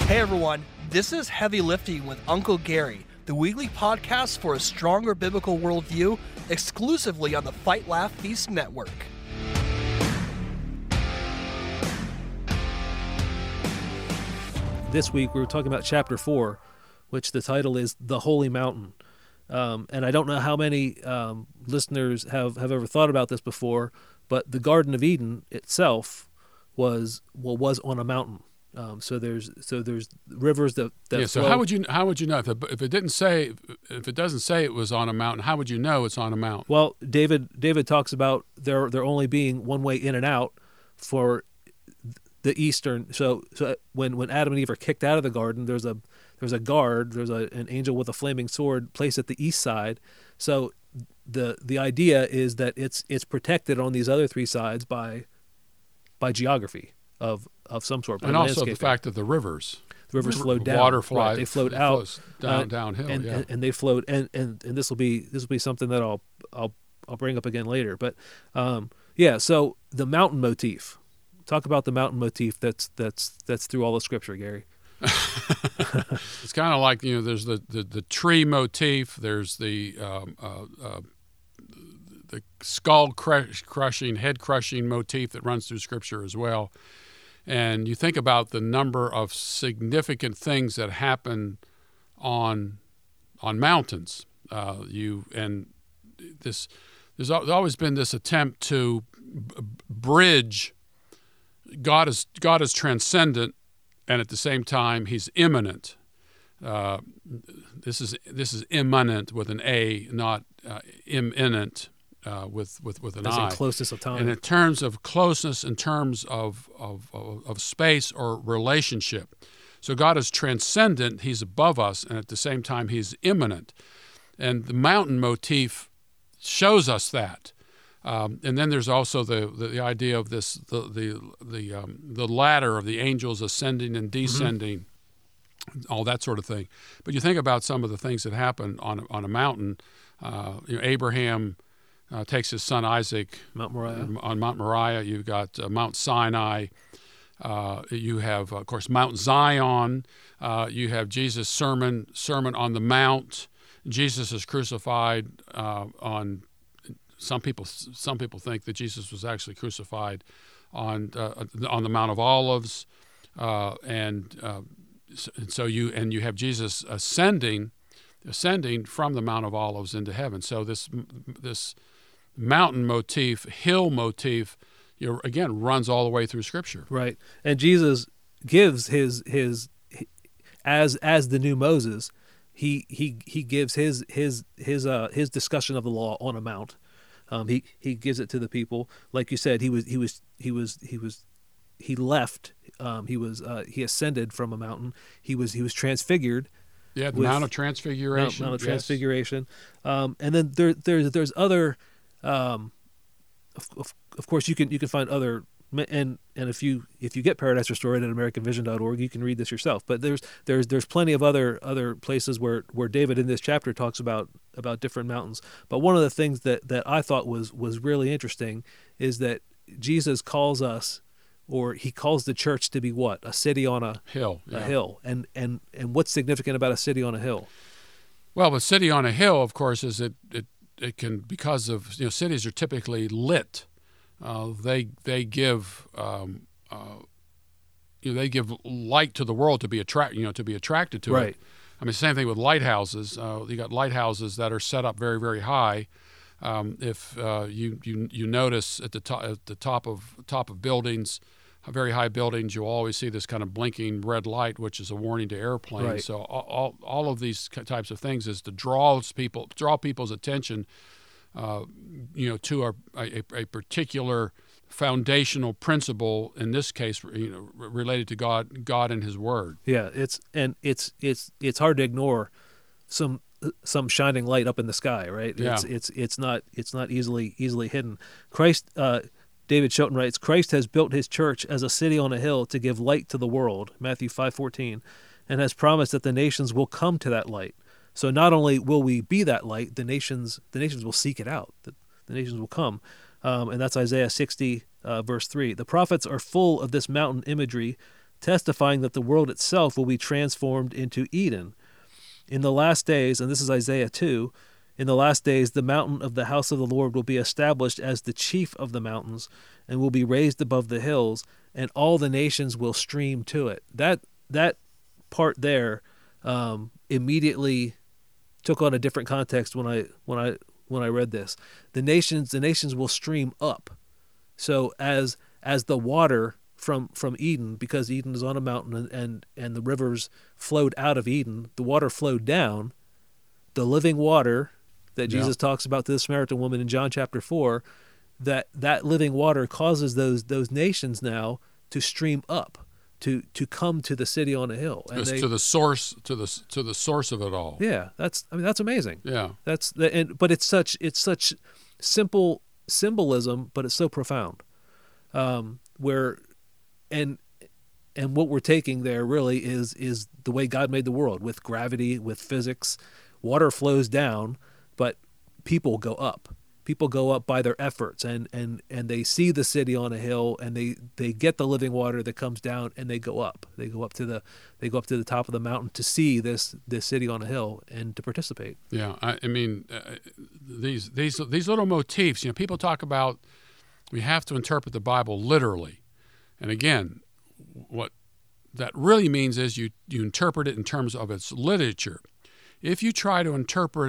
Hey everyone, this is Heavy Lifting with Uncle Gary, the weekly podcast for a stronger biblical worldview, exclusively on the Fight Laugh Feast Network. This week we were talking about chapter 4, which the title is The Holy Mountain. And I don't know how many listeners have ever thought about this before, but the Garden of Eden itself was on a mountain. So there's rivers that yeah. So flow. how would you know if it doesn't say it was on a mountain? How would you know it's on a mountain? Well, David talks about there only being one way in and out for the eastern. So when Adam and Eve are kicked out of the garden, there's a guard, an angel with a flaming sword placed at the east side. So the idea is that it's protected on these other three sides by geography of some sort. And also the fact that the rivers flow down. Water flies. Right, they float out downhill. And they float. And this will be something that I'll bring up again later. But so the mountain motif. Talk about the mountain motif that's through all the scripture, Gary. It's kind of like, there's the tree motif. There's the skull crushing, head crushing motif that runs through scripture as well. And you think about the number of significant things that happen on mountains. There's always been this attempt to bridge. God is transcendent, and at the same time, He's immanent. This is immanent with an A, not imminent with an As I. in closeness of time. And in terms of closeness, in terms of space or relationship. So God is transcendent, He's above us, and at the same time He's immanent. And the mountain motif shows us that. And then there's also the idea of this the ladder of the angels ascending and descending, all that sort of thing. But you think about some of the things that happen on a mountain. Abraham takes his son Isaac Mount Moriah. On Mount Moriah. You've got Mount Sinai. You have, of course, Mount Zion. You have Jesus' sermon on the Mount. Jesus is crucified on. Some people think that Jesus was actually crucified on the Mount of Olives, and so you have Jesus ascending from the Mount of Olives into heaven. So this mountain motif, hill motif, again runs all the way through Scripture. Right, and Jesus gives his as the new Moses, he gives his discussion of the law on a mount. He gives it to the people, like you said. He ascended from a mountain. He was transfigured. Yeah, the Mount of Transfiguration. Mount of Transfiguration. And then there's other. Of course, you can find other. And if you get Paradise Restored at AmericanVision.org, you can read this yourself. But there's plenty of other places where David in this chapter talks about different mountains. But one of the things that I thought was really interesting is that Jesus calls us, or He calls the church to be what? A city on a hill. Yeah. A hill. And what's significant about a city on a hill? Well, a city on a hill, of course, is it can, because of cities are typically lit. They give light to the world to be attracted to right. it. I mean, same thing with lighthouses. You got lighthouses that are set up very, very high. If you notice at the top of buildings, very high buildings, you always see this kind of blinking red light, which is a warning to airplanes. Right. So all of these types of things is to draw people's attention. To a particular foundational principle, in this case, related to God and His Word. Yeah, it's hard to ignore some shining light up in the sky, right? Yeah. It's not easily hidden. Christ, David Shelton writes, Christ has built His church as a city on a hill to give light to the world, Matthew 5:14, and has promised that the nations will come to that light. So not only will we be that light, the nations will seek it out. The nations will come. And that's Isaiah 60, verse 3. The prophets are full of this mountain imagery testifying that the world itself will be transformed into Eden. In the last days, and this is Isaiah 2, in the last days the mountain of the house of the Lord will be established as the chief of the mountains, and will be raised above the hills, and all the nations will stream to it. That part there immediately took on a different context when I read this. The nations will stream up. So as the water from Eden, because Eden is on a mountain and the rivers flowed out of Eden, the water flowed down. The living water that Jesus talks about to the Samaritan woman in John chapter 4, that living water causes those nations now to stream up, to come to the city on a hill, and to the source of it all. Yeah, that's amazing. Yeah, but it's such simple symbolism, but it's so profound. And what we're taking there really is the way God made the world, with gravity, with physics. Water flows down, but people go up. People go up by their efforts, and they see the city on a hill, and they get the living water that comes down, and they go up. They go up to the top of the mountain to see this city on a hill and to participate. Yeah, I mean, these little motifs. People talk about we have to interpret the Bible literally, and again, what that really means is you interpret it in terms of its literature. If you try to interpret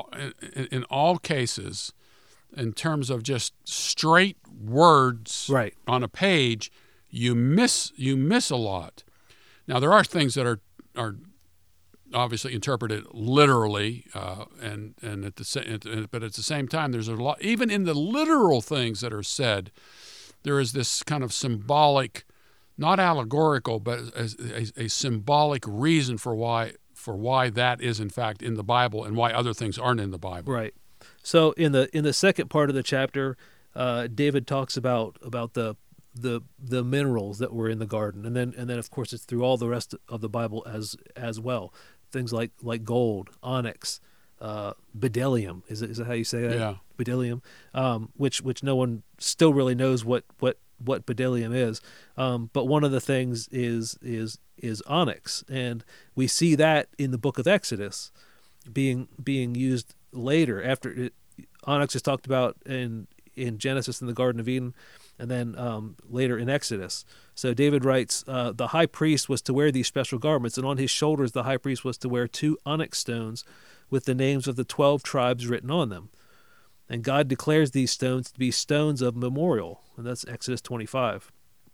it in all cases in terms of just straight words on a page, you miss a lot. Now there are things that are obviously interpreted literally, but at the same time, there's a lot. Even in the literal things that are said, there is this kind of symbolic, not allegorical, but a symbolic reason for why that is in fact in the Bible and why other things aren't in the Bible. Right. So in the second part of the chapter, David talks about the minerals that were in the garden, and then of course it's through all the rest of the Bible as well. Things like gold, onyx, bdellium. Is that how you say that? Yeah. Bdellium, which no one still really knows what bdellium is. But one of the things is onyx, and we see that in the book of Exodus being used later. After onyx is talked about in Genesis in the Garden of Eden, and then later in Exodus. So David writes, the high priest was to wear these special garments, and on his shoulders the high priest was to wear 2 onyx stones with the names of the 12 tribes written on them. And God declares these stones to be stones of memorial, and that's Exodus 25.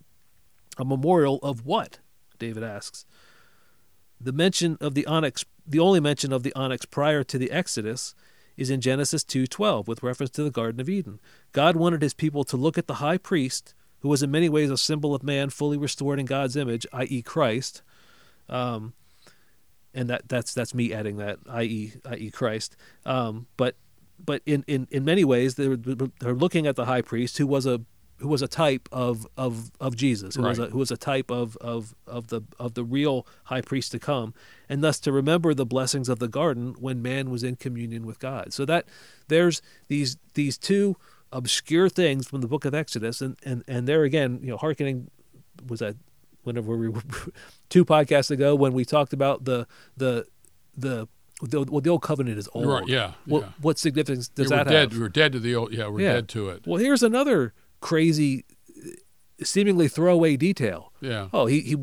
A memorial of what? David asks. The only mention of the onyx prior to the Exodus is in Genesis 2:12 with reference to the Garden of Eden. God wanted his people to look at the high priest, who was in many ways a symbol of man fully restored in God's image, i.e. Christ. And that's me adding that, i.e. Christ. But in many ways they're looking at the high priest, who was a type of Jesus, who was a type of the real high priest to come, and thus to remember the blessings of the garden when man was in communion with God. So that there's these 2 obscure things from the book of Exodus, and there again, hearkening, was that whenever we were 2 podcasts ago when we talked about the old covenant is old. Right, yeah. What significance does that have? We're dead to the old. Yeah, we're dead to it. Well, here's another crazy, seemingly throwaway detail. Yeah. Oh, he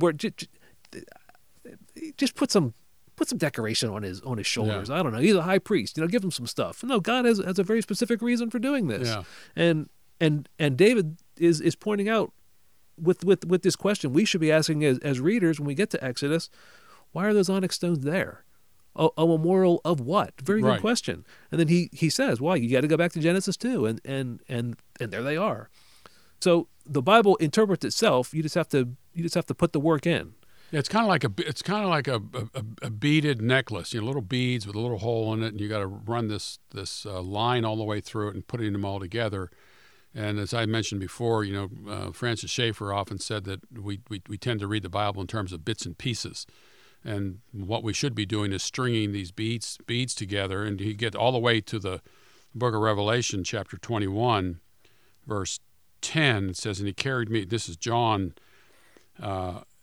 just put some decoration on his shoulders. Yeah. I don't know. He's a high priest. Give him some stuff. No, God has a very specific reason for doing this. Yeah. And David is pointing out with this question, we should be asking as readers when we get to Exodus, why are those onyx stones there? A memorial of what? Very good question. And then he says, well, you got to go back to Genesis 2, and there they are. So the Bible interprets itself. You just have to put the work in. Yeah, it's kind of like a beaded necklace. Little beads with a little hole in it, and you got to run this line all the way through it and putting them all together. And as I mentioned before, Francis Schaeffer often said that we tend to read the Bible in terms of bits and pieces. And what we should be doing is stringing these beads together. And you get all the way to the book of Revelation, chapter 21, verse 10. It says, and he carried me, this is John,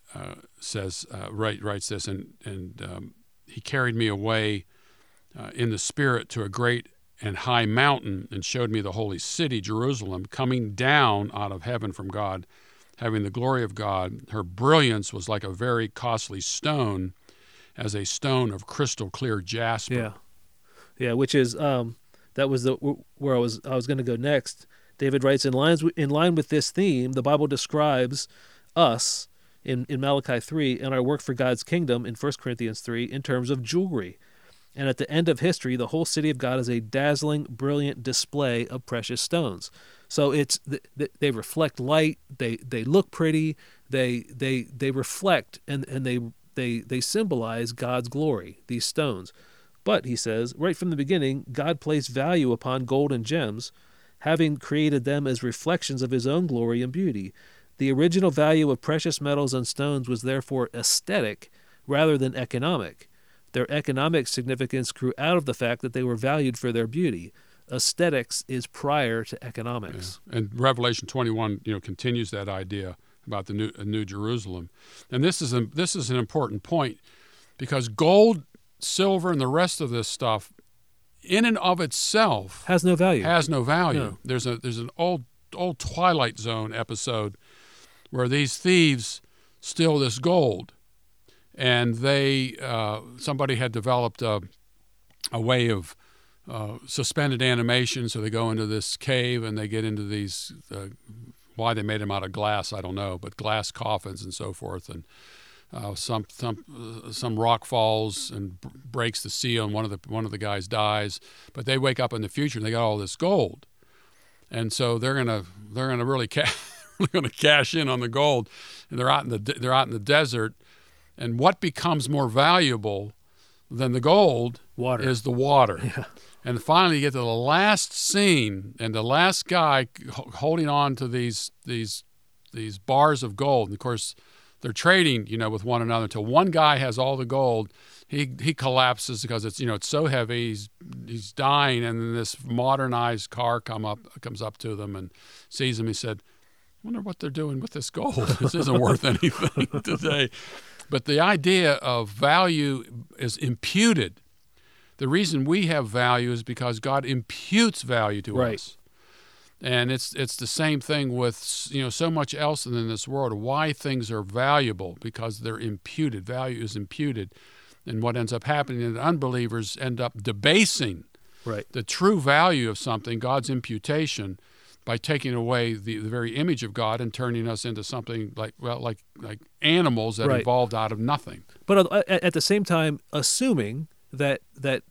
writes this, and he carried me away in the spirit to a great and high mountain and showed me the holy city, Jerusalem, coming down out of heaven from God, having the glory of God. Her brilliance was like a very costly stone, as a stone of crystal clear jasper. Yeah, which is that was where I was going to go next. David writes, in line with this theme, the Bible describes us in Malachi 3 and our work for God's kingdom in 1 Corinthians 3 in terms of jewelry. And at the end of history, the whole city of God is a dazzling, brilliant display of precious stones. So they reflect light, they look pretty, they reflect and they symbolize God's glory, these stones. But, he says, right from the beginning, God placed value upon gold and gems, having created them as reflections of his own glory and beauty. The original value of precious metals and stones was therefore aesthetic rather than economic. Their economic significance grew out of the fact that they were valued for their beauty. Aesthetics is prior to economics. Yeah. And Revelation 21, continues that idea about the new Jerusalem. And this is an important point, because gold, silver, and the rest of this stuff, in and of itself, has no value. No. There's an old Twilight Zone episode where these thieves steal this gold, and somebody had developed a way of suspended animation. So they go into this cave and they get into these. Why they made them out of glass, I don't know, but glass coffins and so forth, and some rock falls and breaks the seal, and one of the guys dies. But they wake up in the future and they got all this gold, and so they're gonna really cash in on the gold, and they're out in the desert. And what becomes more valuable than the gold is the water. Yeah. And finally, you get to the last scene, and the last guy holding on to these bars of gold. And of course, they're trading, with one another until one guy has all the gold. He collapses because it's so heavy. He's dying, and then this modernized car comes up to them and sees him. He said, "I wonder what they're doing with this gold. This isn't worth anything today." But the idea of value is imputed. The reason we have value is because God imputes value to us. And it's the same thing with so much else in this world. Why things are valuable, because they're imputed. Value is imputed. And what ends up happening is unbelievers end up debasing the true value of something, God's imputation, by taking away the very image of God and turning us into something like animals that evolved out of nothing. But at the same time, assuming that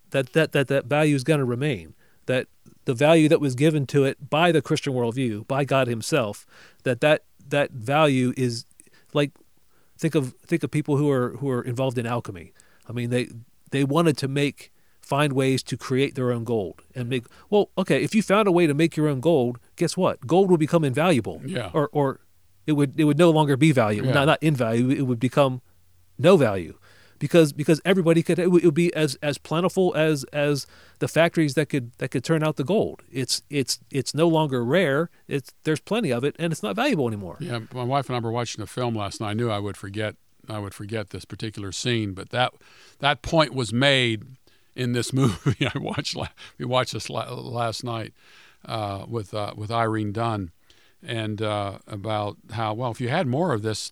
value is going to remain, that the value that was given to it by the Christian worldview, by God Himself, that value is like, think of people who are involved in alchemy. I mean, they wanted to find ways to create their own gold and if you found a way to make your own gold, guess what? Gold would become invaluable. Yeah. Or it would no longer be valuable. Yeah. Not invaluable. It would become no value. Because everybody it would be as plentiful as the factories that could turn out the gold. It's no longer rare. There's plenty of it, and it's not valuable anymore. Yeah, my wife and I were watching a film last night. I knew I would forget this particular scene, but that point was made in this movie we watched this last night with Irene Dunn. And about how, if you had more of this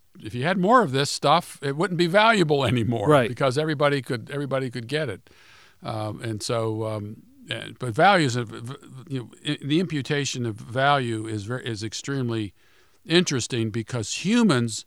stuff, it wouldn't be valuable anymore, because everybody could get it, and so. But value is the imputation of value is extremely interesting, because humans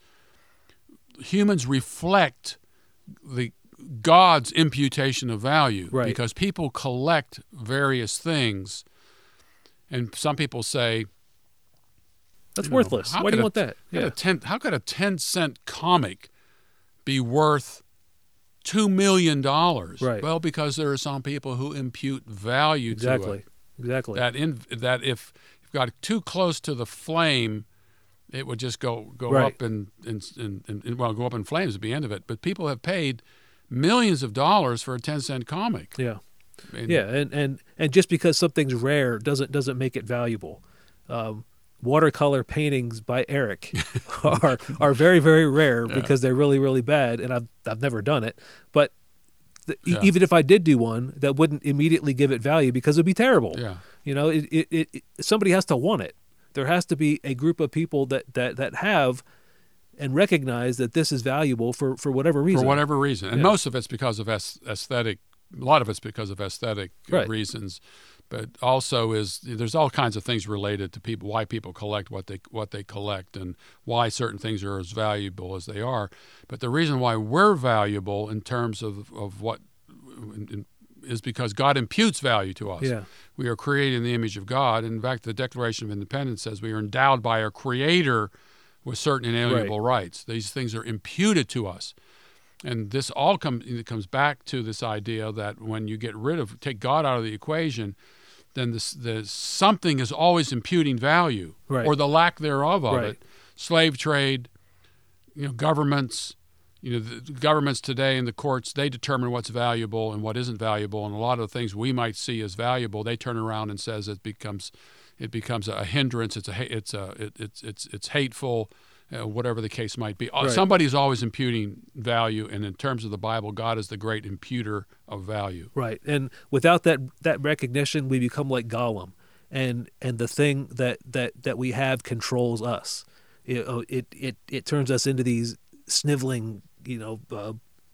reflect God's imputation of value, because people collect various things, and some people say, that's worthless. Why do you want that? How could a 10-cent comic be worth $2 million? Well, because there are some people who impute value to it. Exactly. That if you've got too close to the flame, it would just go up and go up in flames at the end of it. But people have paid millions of dollars for a 10-cent comic. Yeah. And just because something's rare doesn't make it valuable. watercolor paintings by Eric are very, very rare because they're really, really bad, and I've never done it. But even if I did do one, that wouldn't immediately give it value because it would be terrible. Yeah. You know, somebody has to want it. There has to be a group of people that have and recognize that this is valuable for whatever reason. For whatever reason. And most of it's because of aesthetic. A lot of it's because of aesthetic reasons. But also there's all kinds of things related to people, why people collect what they collect and why certain things are as valuable as they are. But the reason why we're valuable in terms of what is because God imputes value to us. Yeah. We are created in the image of God. In fact, the Declaration of Independence says we are endowed by our Creator with certain inalienable rights. These things are imputed to us. And this all comes back to this idea that when you take God out of the equation, then something is always imputing value, or the lack thereof of it. Slave trade, governments, the governments today and the courts, they determine what's valuable and what isn't valuable, and a lot of the things we might see as valuable, they turn around and says it becomes a hindrance. It's hateful. Whatever the case might be. Somebody's always imputing value, and in terms of the Bible, God is the great imputer of value. Right, and without that recognition, we become like Gollum, and the thing that we have controls us. It turns us into these sniveling, you know what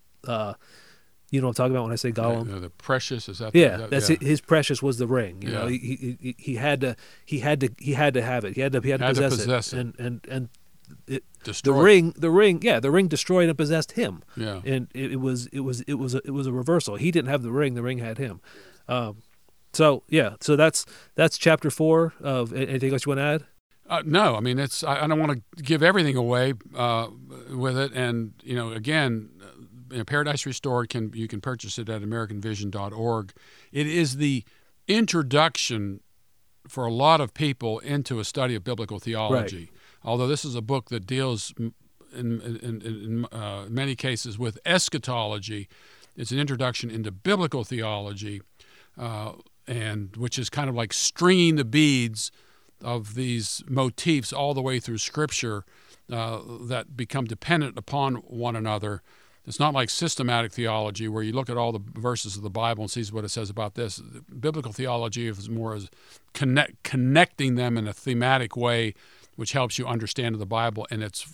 I'm talking about when I say Gollum? The precious, is that? That's it. His precious was the ring. You know, he had to have it. He had to possess it. And the ring destroyed and possessed him. Yeah. And it was a reversal. He didn't have the ring had him. So that's chapter 4 of anything else you want to add? No, I mean I don't want to give everything away with it, and again, Paradise Restored you can purchase it at AmericanVision.org. It is the introduction for a lot of people into a study of biblical theology. Right. Although this is a book that deals in many cases with eschatology, it's an introduction into biblical theology, and which is kind of like stringing the beads of these motifs all the way through Scripture that become dependent upon one another. It's not like systematic theology where you look at all the verses of the Bible and sees what it says about this. Biblical theology is more as connecting them in a thematic way, which helps you understand the Bible in its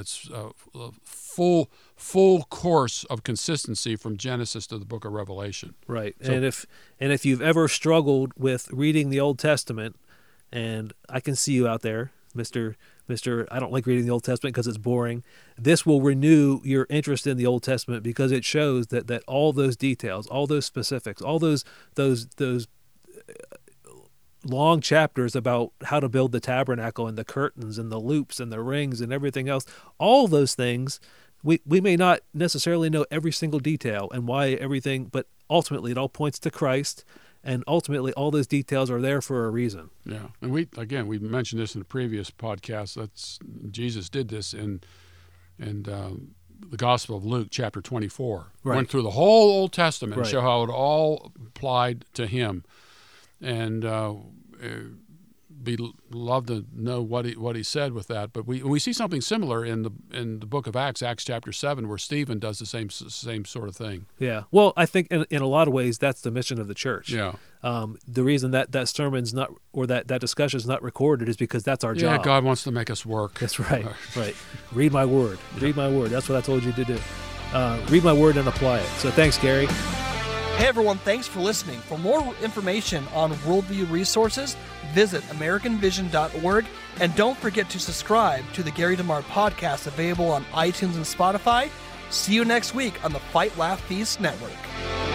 full course of consistency from Genesis to the Book of Revelation. Right, so, and if you've ever struggled with reading the Old Testament, and I can see you out there, Mister, I don't like reading the Old Testament because it's boring. This will renew your interest in the Old Testament because it shows that all those details, all those specifics, all those long chapters about how to build the tabernacle and the curtains and the loops and the rings and everything else, all those things, we may not necessarily know every single detail and why everything, but ultimately it all points to Christ, and ultimately all those details are there for a reason. Yeah, and we mentioned this in the previous podcast. Jesus did this in the Gospel of Luke, chapper 24. Right. Went through the whole Old Testament and show how it all applied to him. And be love to know what he said with that. But we see something similar in the book of Acts chapter 7, where Stephen does the same sort of thing. Yeah. Well, I think in a lot of ways that's the mission of the church. Yeah. The reason that sermon's not, or that discussion is not recorded, is because that's our job. Yeah, God wants to make us work. That's right. Right. Read my word. Read my word. That's what I told you to do. Read my word and apply it. So thanks, Gary. Hey everyone, thanks for listening. For more information on Worldview resources, visit AmericanVision.org, and don't forget to subscribe to the Gary DeMar podcast, available on iTunes and Spotify. See you next week on the Fight, Laugh, Feast Network.